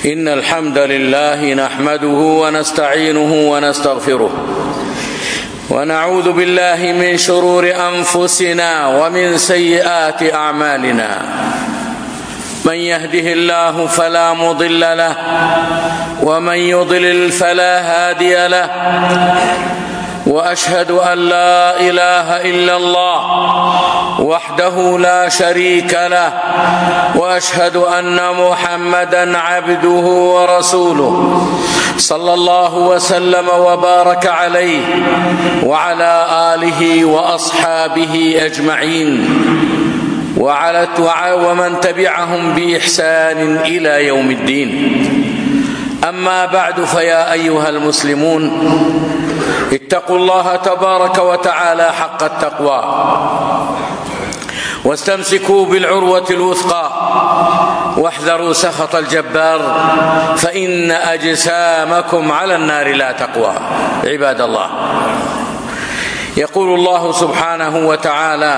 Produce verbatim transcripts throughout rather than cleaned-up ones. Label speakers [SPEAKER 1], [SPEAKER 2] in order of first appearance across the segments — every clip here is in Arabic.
[SPEAKER 1] إن الحمد لله نحمده ونستعينه ونستغفره ونعوذ بالله من شرور أنفسنا ومن سيئات أعمالنا. من يهده الله فلا مضل له ومن يضلل فلا هادي له، وأشهد أن لا إله إلا الله وحده لا شريك له، وأشهد أن محمدا عبده ورسوله صلى الله وسلم وبارك عليه وعلى آله وأصحابه أجمعين وعلى ومن تبعهم بإحسان إلى يوم الدين. أما بعد، فيا أيها المسلمون، اتقوا الله تبارك وتعالى حق التقوى واستمسكوا بالعروة الوثقى واحذروا سخط الجبار، فإن أجسامكم على النار لا تقوى. عباد الله، يقول الله سبحانه وتعالى: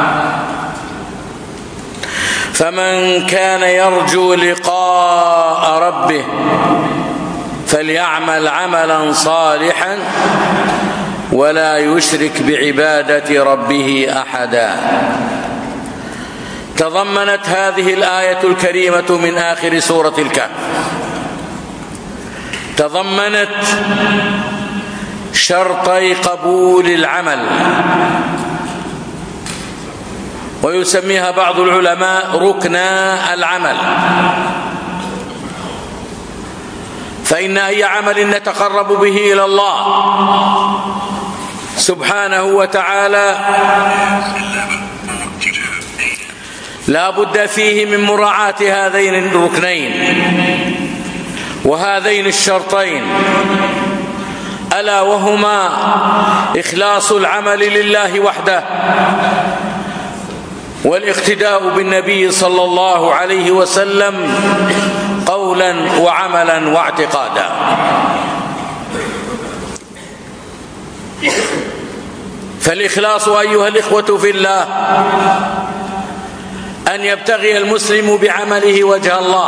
[SPEAKER 1] فمن كان يرجو لقاء ربه فليعمل عملا صالحا ولا يشرك بعبادة ربه أحدا. تضمنت هذه الآية الكريمة من آخر سورة الكهف تضمنت شرطي قبول العمل، ويسميها بعض العلماء ركنا العمل. فإن أي عمل نتقرب به إلى الله سبحانه وتعالى لا بد فيه من مراعاة هذين الركنين وهذين الشرطين، ألا وهما إخلاص العمل لله وحده، والاقتداء بالنبي صلى الله عليه وسلم قولا وعملا واعتقادا. فالإخلاص أيها الإخوة في الله أن يبتغي المسلم بعمله وجه الله،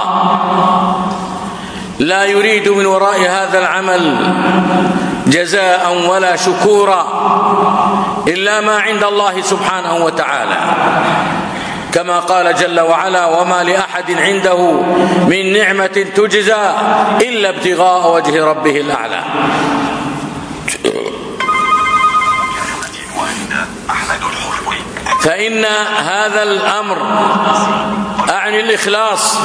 [SPEAKER 1] لا يريد من وراء هذا العمل جزاء ولا شكورا إلا ما عند الله سبحانه وتعالى، كما قال جل وعلا: وما لأحد عنده من نعمة تجزى إلا ابتغاء وجه ربه الأعلى. فإن هذا الأمر أعني الإخلاص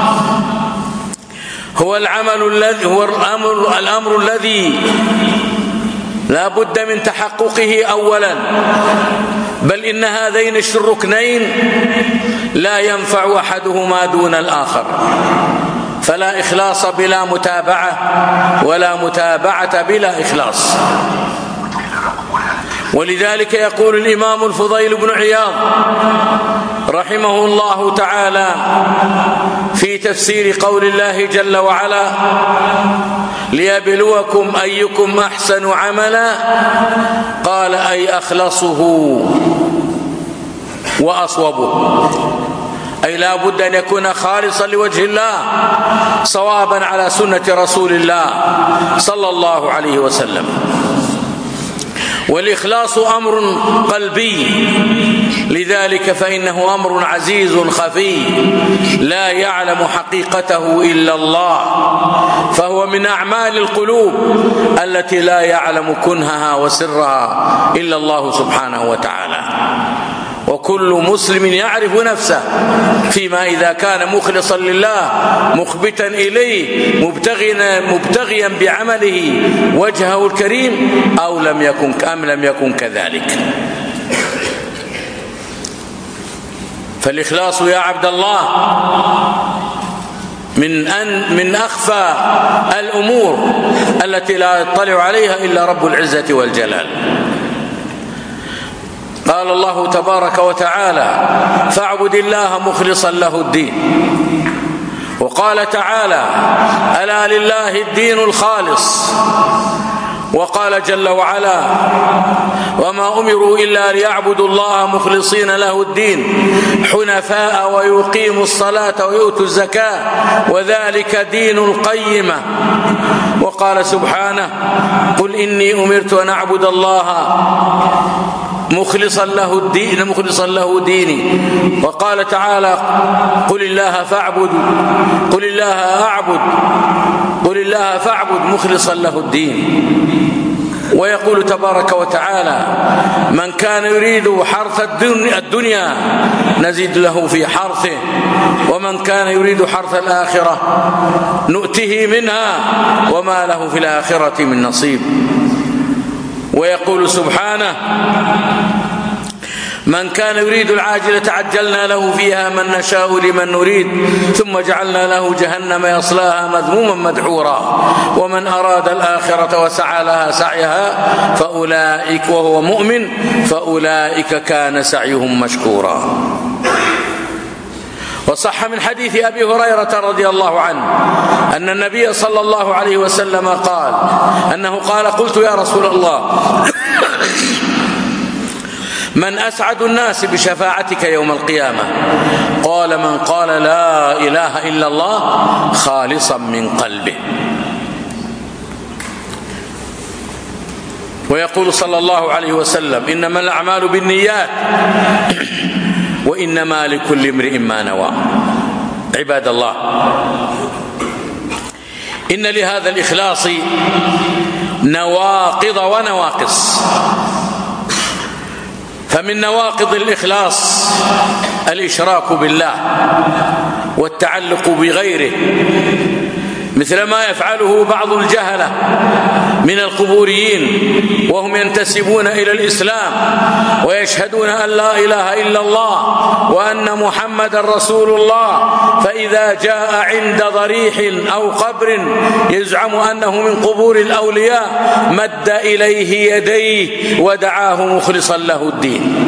[SPEAKER 1] هو العمل الذي هو الأمر, الأمر الذي لا بد من تحققه أولا، بل إن هذين الركنين لا ينفع أحدهما دون الآخر، فلا إخلاص بلا متابعة ولا متابعة بلا إخلاص. ولذلك يقول الإمام الفضيل بن عياض رحمه الله تعالى في تفسير قول الله جل وعلا: ليبلوكم أيكم أحسن عملا، قال: أي أخلصه وأصوبه، أي لا بد أن يكون خالصا لوجه الله صوابا على سنة رسول الله صلى الله عليه وسلم. والإخلاص أمر قلبي، لذلك فإنه أمر عزيز خفي لا يعلم حقيقته إلا الله، فهو من أعمال القلوب التي لا يعلم كنهها وسرها إلا الله سبحانه وتعالى. وكل مسلم يعرف نفسه فيما إذا كان مخلصا لله مخبتا إليه مبتغيا, مبتغيا بعمله وجهه الكريم أو لم يكن أم لم يكن كذلك. فالإخلاص يا عبد الله من أن من أخفى الأمور التي لا يطلع عليها إلا رب العزة والجلال. قال الله تبارك وتعالى: فاعبد الله مخلصا له الدين. وقال تعالى: ألا لله الدين الخالص وقال جل وعلا: وما أمروا إلا ليعبدوا الله مخلصين له الدين حنفاء ويقيموا الصلاة ويؤتوا الزكاة وذلك دين القيمة. وقال سبحانه: قل إني أمرت أن أعبد الله مخلصا له الدين مخلصا له ديني. وقال تعالى: قل الله فاعبدوا قل الله أعبد قل الله فاعبد مخلصا له الدين. ويقول تبارك وتعالى: من كان يريد حرث الدنيا نزيد له في حرثه ومن كان يريد حرث الآخرة نؤته منها وما له في الآخرة من نصيب. ويقول سبحانه: من كان يريد العاجلة عجلنا له فيها من نشاء لمن نريد ثم جعلنا له جهنم يصلاها مذموما مدحورا ومن أراد الآخرة وسعى لها سعيها فأولئك وهو مؤمن فأولئك كان سعيهم مشكورا. وصح من حديث أبي هريرة رضي الله عنه أن النبي صلى الله عليه وسلم قال أنه قال: قلت يا رسول الله من أسعد الناس بشفاعتك يوم القيامة؟ قال: من قال لا إله إلا الله خالصا من قلبه. ويقول صلى الله عليه وسلم: إنما الأعمال بالنيات وإنما لكل امرئ ما نوى. عباد الله، إن لهذا الإخلاص نواقض ونواقص. فمن نواقض الإخلاص الإشراك بالله والتعلق بغيره، مثل ما يفعله بعض الجهلة من القبوريين وهم ينتسبون إلى الإسلام ويشهدون أن لا إله إلا الله وأن محمد رسول الله، فإذا جاء عند ضريح أو قبر يزعم أنه من قبور الأولياء مد إليه يديه ودعاه مخلصا له الدين،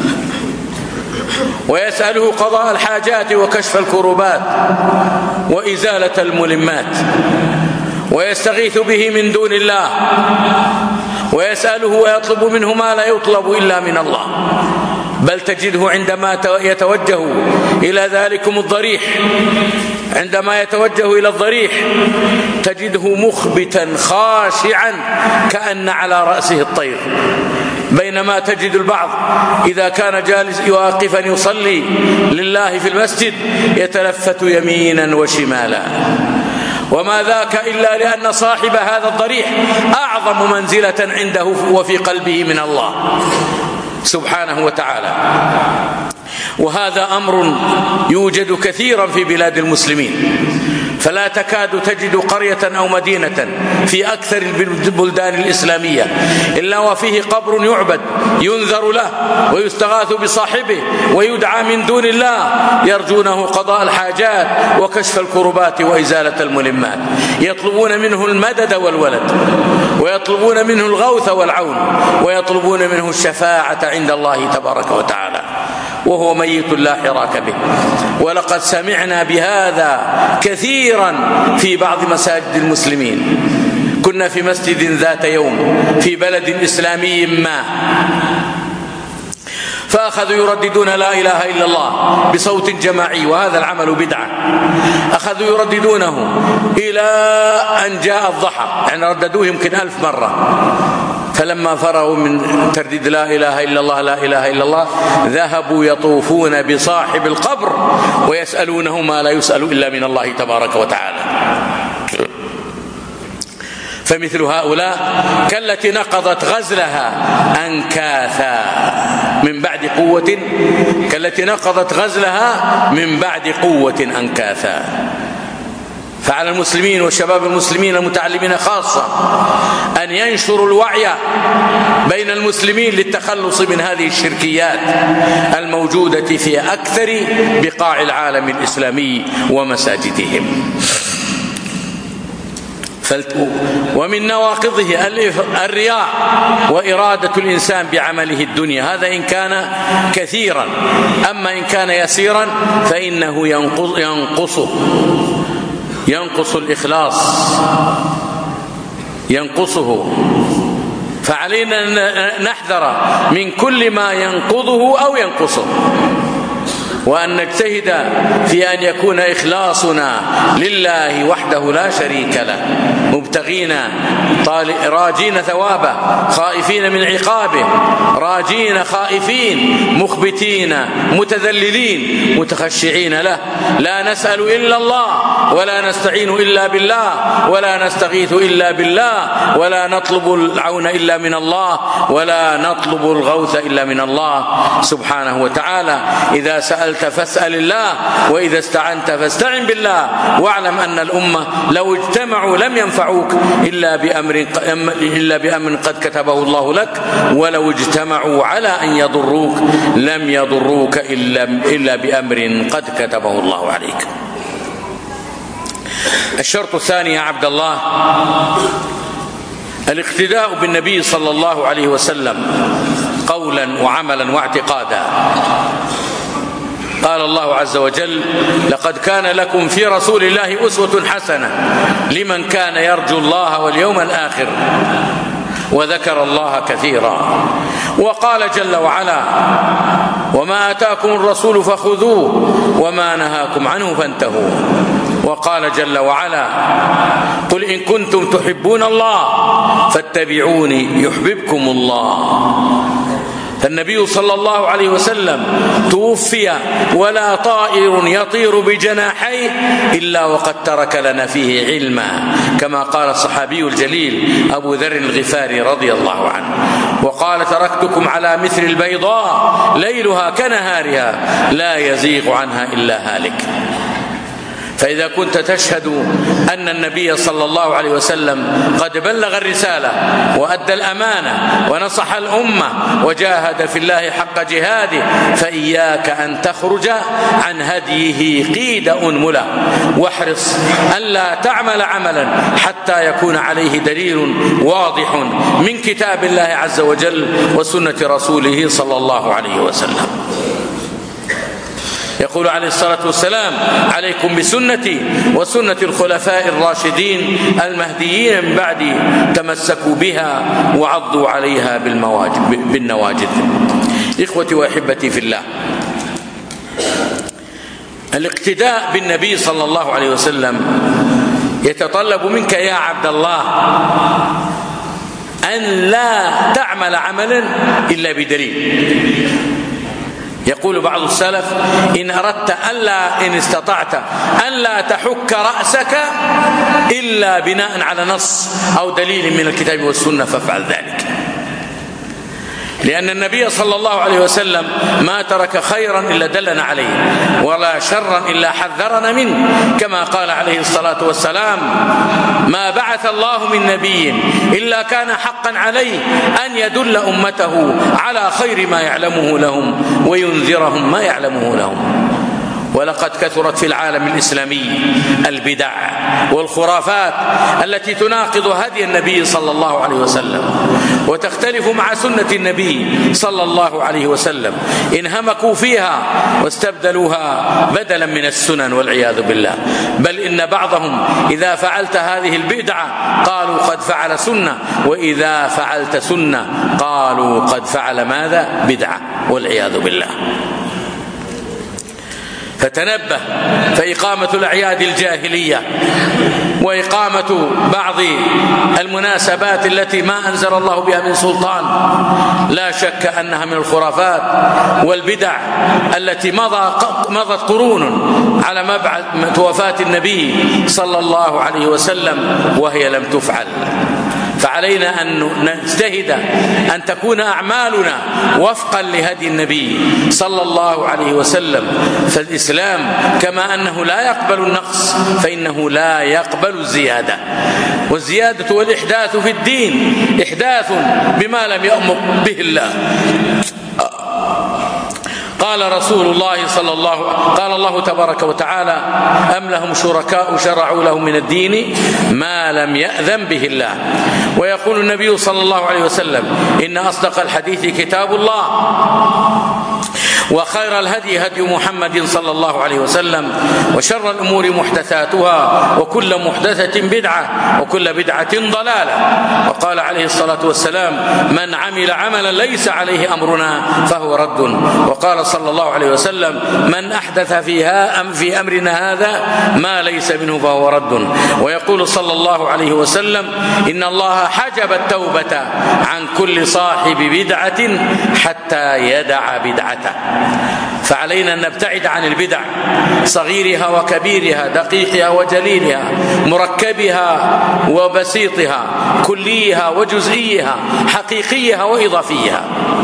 [SPEAKER 1] ويسأله قضاء الحاجات وكشف الكربات وإزالة الملمات، ويستغيث به من دون الله، ويسأله ويطلب منه ما لا يطلب إلا من الله. بل تجده عندما يتوجه إلى ذلكم الضريح عندما يتوجه إلى الضريح تجده مخبتا خاشعا كأن على رأسه الطير، بينما تجد البعض إذا كان جالس واقفا يصلي لله في المسجد يتلفت يمينا وشمالا. وما ذاك إلا لأن صاحب هذا الضريح أعظم منزلة عنده وفي قلبه من الله سبحانه وتعالى. وهذا أمر يوجد كثيرا في بلاد المسلمين، فلا تكاد تجد قرية أو مدينة في أكثر البلدان الإسلامية إلا وفيه قبر يعبد ينذر له ويستغاث بصاحبه ويدعى من دون الله، يرجونه قضاء الحاجات وكشف الكربات وإزالة الملمات، يطلبون منه المدد والولد، ويطلبون منه الغوث والعون، ويطلبون منه الشفاعة عند الله تبارك وتعالى، وهو ميت لا حراك به. ولقد سمعنا بهذا كثيرا في بعض مساجد المسلمين. كنا في مسجد ذات يوم في بلد إسلامي ما، فأخذوا يرددون لا إله إلا الله بصوت جماعي، وهذا العمل بدعة. أخذوا يرددونه إلى أن جاء الضحى، يعني رددوه يمكن ألف مرة. فلما فرغوا من ترديد لا إله إلا الله لا إله إلا الله ذهبوا يطوفون بصاحب القبر ويسألونه ما لا يسأل إلا من الله تبارك وتعالى. فمثل هؤلاء كالتي نقضت غزلها أنكاثا من بعد قوة كالتي نقضت غزلها من بعد قوة أنكاثا. فعلى المسلمين وشباب المسلمين المتعلمين خاصة أن ينشروا الوعي بين المسلمين للتخلص من هذه الشركيات الموجودة في أكثر بقاع العالم الإسلامي ومساجدهم. ومن نواقضه الرياء وإرادة الإنسان بعمله الدنيا، هذا إن كان كثيرا، أما إن كان يسيرا فإنه ينقص ينقص الإخلاص. ينقصه، فعلينا أن نحذر من كل ما ينقضه أو ينقصه، وأن نجتهد في أن يكون إخلاصنا لله وحده لا شريك له، مبتغين راجين ثوابه، خائفين من عقابه، راجين خائفين، مخبتين متذللين متخشعين له، لا نسأل إلا الله، ولا نستعين إلا بالله، ولا نستغيث إلا بالله، ولا نطلب العون إلا من الله، ولا نطلب الغوث إلا من الله سبحانه وتعالى. إذا سألت فاسأل الله، وإذا استعنت فاستعن بالله، واعلم أن الأمة لو اجتمعوا لم ينفعوك إلا بأمر إلا بأمر قد كتبه الله لك، ولو اجتمعوا على أن يضروك لم يضروك إلا إلا بأمر قد كتبه الله عليك. الشرط الثاني يا عبد الله الاقتداء بالنبي صلى الله عليه وسلم قولا وعملا واعتقادا. قال الله عز وجل: لقد كان لكم في رسول الله أسوة حسنة لمن كان يرجو الله واليوم الآخر وذكر الله كثيرا. وقال جل وعلا: وما آتاكم الرسول فخذوه وما نهاكم عنه فانتهوا. وقال جل وعلا: قل إن كنتم تحبون الله فاتبعوني يحببكم الله. فالنبي صلى الله عليه وسلم توفي ولا طائر يطير بجناحيه إلا وقد ترك لنا فيه علما، كما قال الصحابي الجليل أبو ذر الغفاري رضي الله عنه، وقال: تركتكم على مثل البيضاء ليلها كنهارها لا يزيغ عنها إلا هالك. فإذا كنت تشهد أن النبي صلى الله عليه وسلم قد بلغ الرسالة وأدى الأمانة ونصح الأمة وجاهد في الله حق جهاده، فإياك أن تخرج عن هديه قيد أنملة، واحرص ألا تعمل عملا حتى يكون عليه دليل واضح من كتاب الله عز وجل وسنة رسوله صلى الله عليه وسلم. يقول عليه الصلاة والسلام: عليكم بسنتي وسنة الخلفاء الراشدين المهديين من بعدي، تمسكوا بها وعضوا عليها بالنواجذ. إخوتي وأحبتي في الله، الاقتداء بالنبي صلى الله عليه وسلم يتطلب منك يا عبد الله أن لا تعمل عملا إلا بدليل. يقول بعض السلف: إن أردت ألا إن استطعت ألا تحك رأسك إلا بناء على نص أو دليل من الكتاب والسنة فافعل ذلك. لأن النبي صلى الله عليه وسلم ما ترك خيرا إلا دلنا عليه، ولا شرا إلا حذرنا منه، كما قال عليه الصلاة والسلام: ما بعث الله من نبي إلا كان حقا عليه أن يدل أمته على خير ما يعلمه لهم وينذرهم ما يعلمه لهم. ولقد كثرت في العالم الإسلامي البدع والخرافات التي تناقض هدي النبي صلى الله عليه وسلم وتختلف مع سنة النبي صلى الله عليه وسلم، انهمكوا فيها واستبدلوها بدلا من السنن والعياذ بالله. بل إن بعضهم إذا فعلت هذه البدعة قالوا قد فعل سنة، وإذا فعلت سنة قالوا قد فعل ماذا؟ بدعة، والعياذ بالله. فتنبه، فإقامة الأعياد الجاهلية وإقامة بعض المناسبات التي ما أنزل الله بها من سلطان لا شك أنها من الخرافات والبدع التي مضى مضت قرون على مبعث وفاة النبي صلى الله عليه وسلم وهي لم تفعل. فعلينا أن نجتهد أن تكون أعمالنا وفقا لهدي النبي صلى الله عليه وسلم. فالإسلام كما أنه لا يقبل النقص فإنه لا يقبل الزيادة، والزيادة والإحداث في الدين إحداث بما لم يأمر به الله. قال رسول الله صلى الله قال الله تبارك وتعالى: أم لهم شركاء شرعوا لهم من الدين ما لم يأذن به الله. ويقول النبي صلى الله عليه وسلم: إن أصدق الحديث كتاب الله، وخير الهدي هدي محمد صلى الله عليه وسلم، وشر الأمور محدثاتها، وكل محدثة بدعة، وكل بدعة ضلالة. وقال عليه الصلاة والسلام: من عمل عملا ليس عليه أمرنا فهو رد. وقال صلى الله عليه وسلم: من أحدث فيها أم في أمرنا هذا ما ليس منه فهو رد. ويقول صلى الله عليه وسلم: إن الله حجب التوبة عن كل صاحب بدعة حتى يدع بدعته. فعلينا أن نبتعد عن البدع، صغيرها وكبيرها، دقيقها وجليلها، مركبها وبسيطها، كليها وجزئيها، حقيقيها وإضافيها،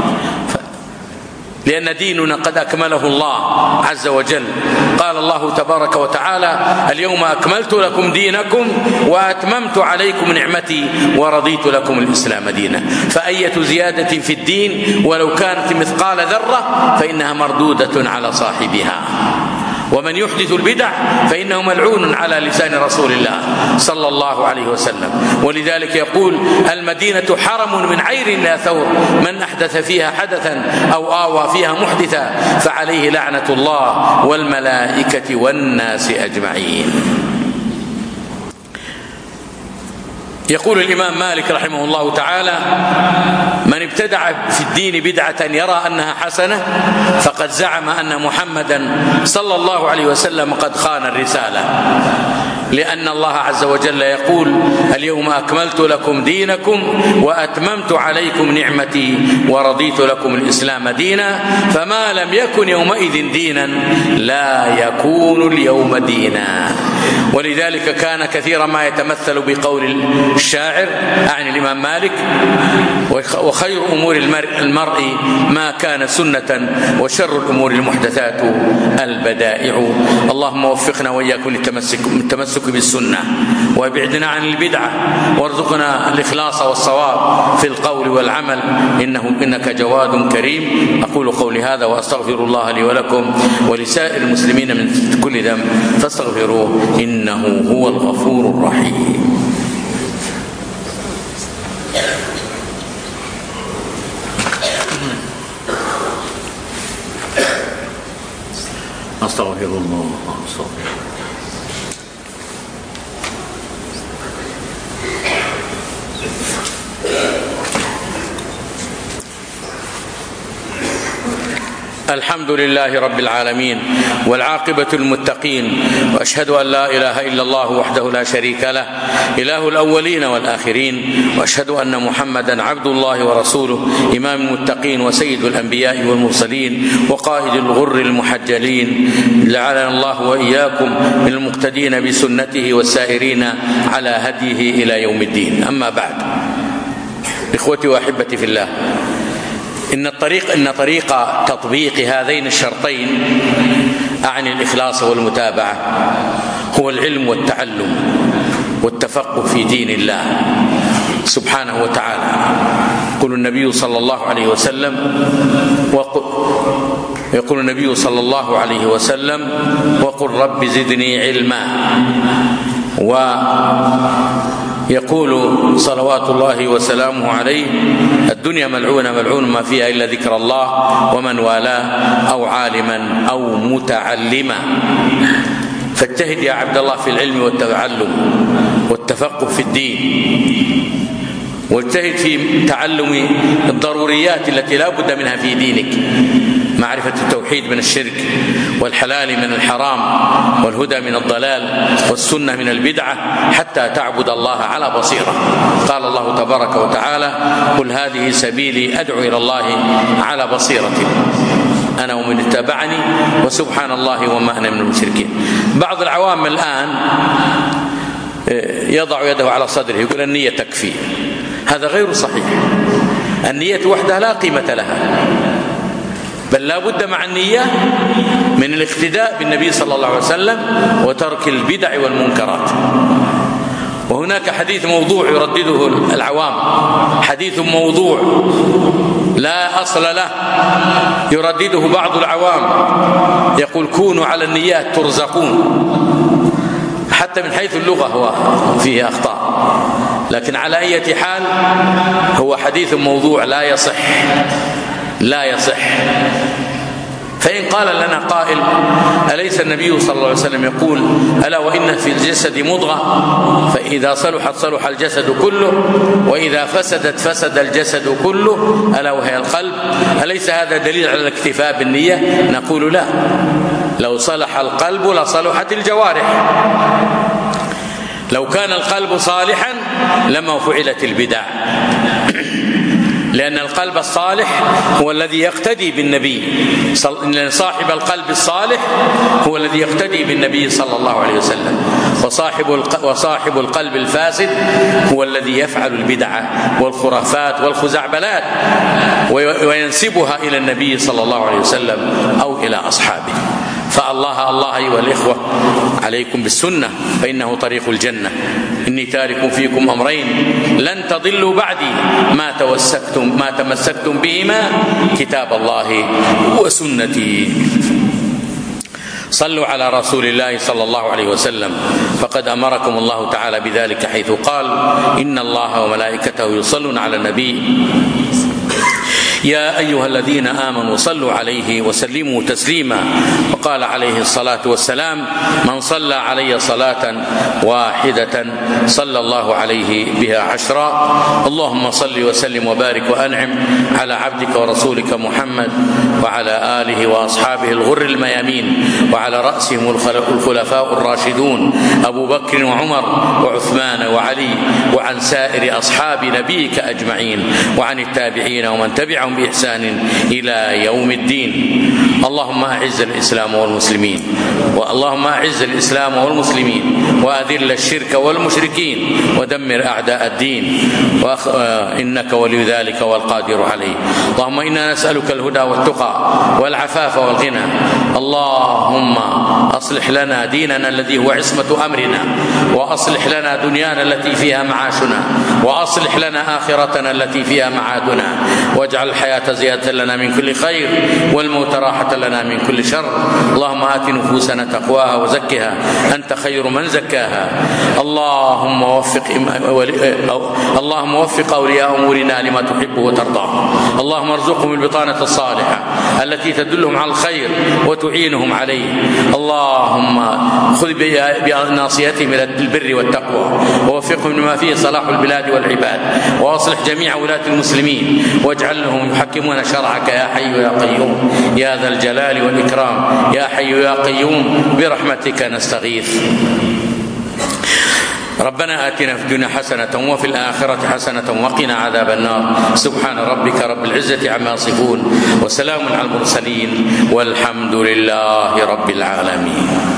[SPEAKER 1] لأن ديننا قد أكمله الله عز وجل. قال الله تبارك وتعالى: اليوم أكملت لكم دينكم وأتممت عليكم نعمتي ورضيت لكم الإسلام دينا. فأية زيادة في الدين ولو كانت مثقال ذرة فإنها مردودة على صاحبها. ومن يحدث البدع فإنه ملعون على لسان رسول الله صلى الله عليه وسلم. ولذلك يقول: المدينة حرم من عير لا ثور، من أحدث فيها حدثا أو آوى فيها محدثا فعليه لعنة الله والملائكة والناس أجمعين. يقول الإمام مالك رحمه الله تعالى: من ابتدع في الدين بدعة يرى أنها حسنة فقد زعم أن محمدا صلى الله عليه وسلم قد خان الرسالة، لأن الله عز وجل يقول: اليوم أكملت لكم دينكم وأتممت عليكم نعمتي ورضيت لكم الإسلام دينا، فما لم يكن يومئذ دينا لا يكون اليوم دينا. ولذلك كان كثيرا ما يتمثل بقول الشاعر عن الإمام مالك: وخير أمور المرء ما كان سنة وشر الأمور المحدثات البدائع. اللهم وفقنا وإياكم للتمسك بالسنة وابعدنا عن البدعة، وارزقنا الإخلاص والصواب في القول والعمل، إنه إنك جواد كريم. أقول قولي هذا وأستغفر الله لي ولكم ولسائر المسلمين من كل ذنب فاستغفروه إنه هو الغفور الرحيم. أستغفر الله أستغفر الحمد لله رب العالمين والعاقبة للمتقين، وأشهد أن لا إله إلا الله وحده لا شريك له إله الأولين والآخرين، وأشهد أن محمدا عبد الله ورسوله إمام المتقين وسيد الأنبياء والمرسلين وقائد الغر المحجلين، لعلنا الله وإياكم من المقتدين بسنته والسائرين على هديه إلى يوم الدين. أما بعد، إخوتي وأحبتي في الله، إن الطريق إن طريق تطبيق هذين الشرطين عن الإخلاص والمتابعة هو العلم والتعلم والتفقه في دين الله سبحانه وتعالى. يقول النبي صلى الله عليه وسلم يقول النبي صلى الله عليه وسلم: وقل رب زدني علما. ويقول صلوات الله وسلامه عليه: الدنيا ملعونة ملعون ما فيها إلا ذكر الله ومن والاه أو عالما أو متعلما. فاجتهد يا عبد الله في العلم والتعلم والتفقه في الدين، واجتهد في تعلم الضروريات التي لا بد منها في دينك: معرفة التوحيد من الشرك، والحلال من الحرام، والهدى من الضلال، والسنة من البدعة، حتى تعبد الله على بصيرة. قال الله تبارك وتعالى: قل هذه سبيلي أدعو إلى الله على بصيرة أنا ومن اتبعني وسبحان الله وما أنا من المشركين. بعض العوام الآن يضع يده على صدره يقول: النية تكفي. هذا غير صحيح. النية وحدها لا قيمة لها، بل لا بد مع النية من الاقتداء بالنبي صلى الله عليه وسلم وترك البدع والمنكرات. وهناك حديث موضوع يردده العوام، حديث موضوع لا أصل له يردده بعض العوام، يقول: كونوا على النيات ترزقون. حتى من حيث اللغة هو فيه أخطاء، لكن على أي حال هو حديث موضوع لا يصح لا يصح. فإن قال لنا قائل: أليس النبي صلى الله عليه وسلم يقول: ألا وإن في الجسد مضغة فإذا صلحت صلح الجسد كله وإذا فسدت فسد الجسد كله ألا وهي القلب؟ أليس هذا دليل على الاكتفاء بالنية؟ نقول: لا، لو صلح القلب لصلحت الجوارح. لو كان القلب صالحا لما فعلت البدع، لأن القلب الصالح هو الذي يقتدي بالنبي. صاحب القلب الصالح هو الذي يقتدي بالنبي صلى الله عليه وسلم، وصاحب وصاحب القلب الفاسد هو الذي يفعل البدع والخرافات والخزعبلات وينسبها إلى النبي صلى الله عليه وسلم أو إلى أصحابه. فالله الله أيها الإخوة عليكم بالسنة فإنه طريق الجنة. إني تارك فيكم أمرين لن تضلوا بعدي ما توسكتم ما تمسكتم بهما كتاب الله وسنتي. صلوا على رسول الله صلى الله عليه وسلم، فقد أمركم الله تعالى بذلك حيث قال: إن الله وملائكته يصلون على النبي يا أيها الذين آمنوا صلوا عليه وسلموا تسليما. وقال عليه الصلاة والسلام: من صلى علي صلاة واحدة صلى الله عليه بها عشرا. اللهم صل وسلم وبارك وأنعم على عبدك ورسولك محمد وعلى آله وأصحابه الغر الميامين، وعلى رأسهم الخلفاء الراشدون أبو بكر وعمر وعثمان وعلي، وعن سائر أصحاب نبيك أجمعين، وعن التابعين ومن تبعهم بإحسان إلى يوم الدين. اللهم أعز الإسلام والمسلمين، واللهم أعز الإسلام والمسلمين وأذل الشرك والمشركين ودمر أعداء الدين، إنك ولي ذلك والقادر عليه. اللهم إنا نسألك الهدى والتقى والعفاف والغنى. اللهم أصلح لنا ديننا الذي هو عصمة أمرنا، وأصلح لنا دنيانا التي فيها معاشنا، وأصلح لنا آخرتنا التي فيها معادنا، واجعل الحياة زيادة لنا من كل خير والموت راحة لنا من كل شر. اللهم آت نفوسنا تقواها وزكها أنت خير من زكاها. اللهم وفق اللهم وفق أولياء أمورنا لما تحب وترضى. اللهم ارزقهم البطانة الصالحة التي تدلهم على الخير وتعينهم عليه. اللهم خذ بناصيتهم إلى البر والتقوى ووفقهم لما فيه صلاح البلاد والعباد، وأصلح جميع ولاة المسلمين واجعلهم يحكمون شرعك يا حي يا قيوم يا ذا الجلال والإكرام. يا حي يا قيوم برحمتك نستغيث. ربنا آتنا في الدنيا حسنة وفي الآخرة حسنة وقنا عذاب النار. سبحان ربك رب العزة عما يصفون وسلام على المرسلين والحمد لله رب العالمين.